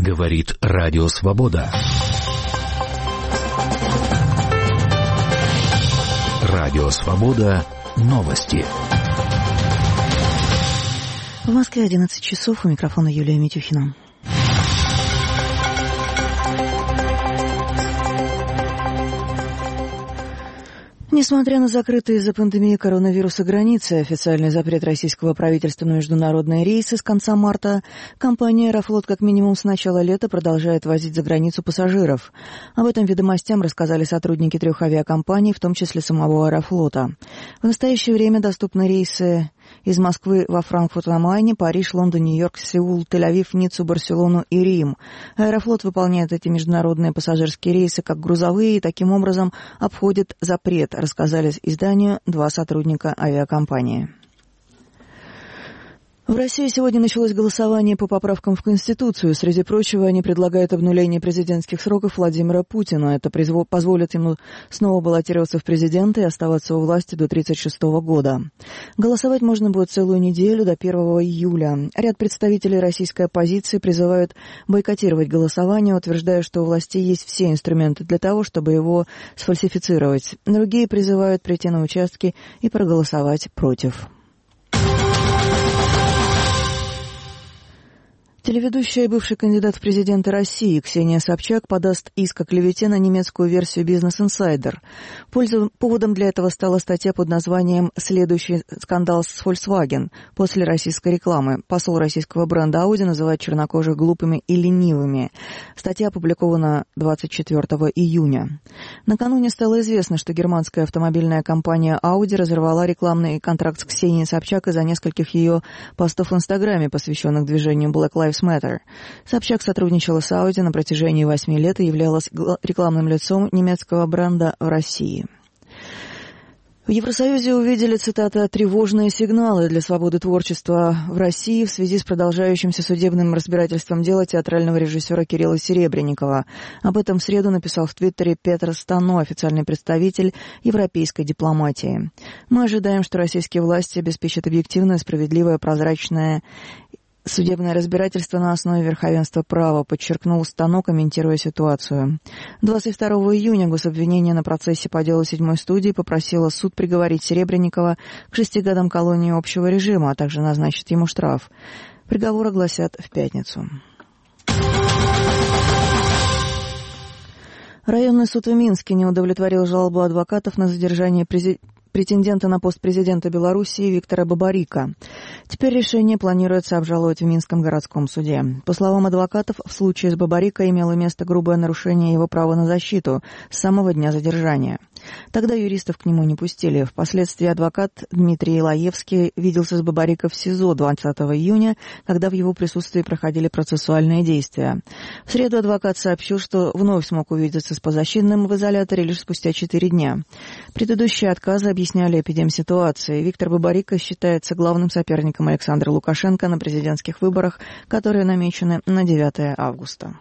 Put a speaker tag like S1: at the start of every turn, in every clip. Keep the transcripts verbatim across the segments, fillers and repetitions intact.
S1: Говорит Радио Свобода. Радио Свобода. Новости.
S2: В Москве одиннадцать часов. У микрофона Юлия Митюхина. Несмотря на закрытые из-за пандемии коронавируса границы, официальный запрет российского правительства на международные рейсы с конца марта, компания «Аэрофлот» как минимум с начала лета продолжает возить за границу пассажиров. Об этом «Ведомостям» рассказали сотрудники трех авиакомпаний, в том числе самого «Аэрофлота». В настоящее время доступны рейсы из Москвы во Франкфурт-на-Майне, Париж, Лондон, Нью-Йорк, Сеул, Тель-Авив, Ниццу, Барселону и Рим. «Аэрофлот» выполняет эти международные пассажирские рейсы как грузовые и таким образом обходит запрет, рассказали изданию два сотрудника авиакомпании. В России сегодня началось голосование по поправкам в Конституцию. Среди прочего, они предлагают обнуление президентских сроков Владимира Путина. Это призво- позволит ему снова баллотироваться в президенты и оставаться у власти до тридцать шестого года. Голосовать можно будет целую неделю, до первого июля. Ряд представителей российской оппозиции призывают бойкотировать голосование, утверждая, что у властей есть все инструменты для того, чтобы его сфальсифицировать. Другие призывают прийти на участки и проголосовать против. Телеведущая и бывший кандидат в президенты России Ксения Собчак подаст иск о клевете на немецкую версию «Бизнес Инсайдер». Поводом для этого стала статья под названием «Следующий скандал с Volkswagen» после российской рекламы. Посол российского бренда Audi называет чернокожих глупыми и ленивыми. Статья опубликована двадцать четвёртого июня. Накануне стало известно, что германская автомобильная компания Audi разорвала рекламный контракт с Ксенией Собчак из-за нескольких ее постов в Инстаграме, посвященных движению Black Lives Matter. Собчак сотрудничала с Audi на протяжении восьми лет и являлась рекламным лицом немецкого бренда в России. В Евросоюзе увидели, цитата, «тревожные сигналы для свободы творчества в России в связи с продолжающимся судебным разбирательством дела театрального режиссера Кирилла Серебренникова». Об этом в среду написал в Твиттере Петр Стано, официальный представитель европейской дипломатии. «Мы ожидаем, что российские власти обеспечат объективное, справедливое, прозрачное судебное разбирательство на основе верховенства права», подчеркнул Стано, комментируя ситуацию. двадцать второго июня гособвинение на процессе по делу седьмой студии попросило суд приговорить Серебренникова к шести годам колонии общего режима, а также назначить ему штраф. Приговор огласят в пятницу. Районный суд в Минске не удовлетворил жалобу адвокатов на задержание президента. претендента на пост президента Белоруссии Виктора Бабарика. Теперь решение планируется обжаловать в Минском городском суде. По словам адвокатов, в случае с Бабарико имело место грубое нарушение его права на защиту с самого дня задержания. Тогда юристов к нему не пустили. Впоследствии адвокат Дмитрий Лаевский виделся с Бабарико в СИЗО двадцатого июня, когда в его присутствии проходили процессуальные действия. В среду адвокат сообщил, что вновь смог увидеться с подзащитным в изоляторе лишь спустя четыре дня. Предыдущие отказы объясняли эпидемситуацией. Виктор Бабарико считается главным соперником Александра Лукашенко на президентских выборах, которые намечены на девятое августа.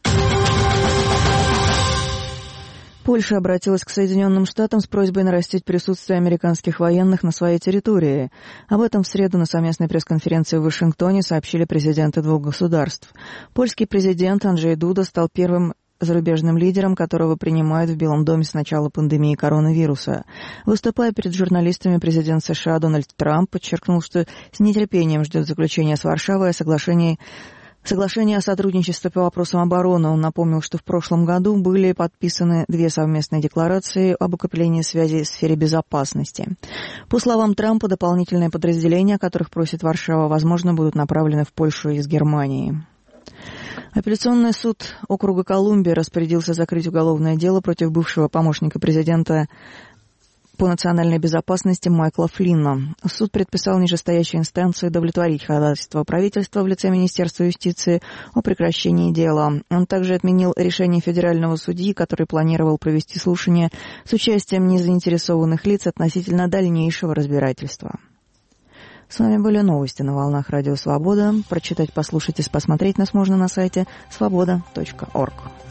S2: Польша обратилась к Соединенным Штатам с просьбой нарастить присутствие американских военных на своей территории. Об этом в среду на совместной пресс-конференции в Вашингтоне сообщили президенты двух государств. Польский президент Анджей Дуда стал первым зарубежным лидером, которого принимают в Белом доме с начала пандемии коронавируса. Выступая перед журналистами, президент США Дональд Трамп подчеркнул, что с нетерпением ждет заключения с Варшавой о соглашении Соглашение о сотрудничестве по вопросам обороны. Он напомнил, что в прошлом году были подписаны две совместные декларации об укреплении связей в сфере безопасности. По словам Трампа, дополнительные подразделения, о которых просит Варшава, возможно, будут направлены в Польшу из Германии. Апелляционный суд округа Колумбия распорядился закрыть уголовное дело против бывшего помощника президента по национальной безопасности Майкла Флинна. Суд предписал нижестоящей инстанции удовлетворить ходатайство правительства в лице Министерства юстиции о прекращении дела. Он также отменил решение федерального судьи, который планировал провести слушание с участием незаинтересованных лиц относительно дальнейшего разбирательства. С вами были новости на волнах Радио Свобода. Прочитать, послушать и посмотреть нас можно на сайте свобода точка орг.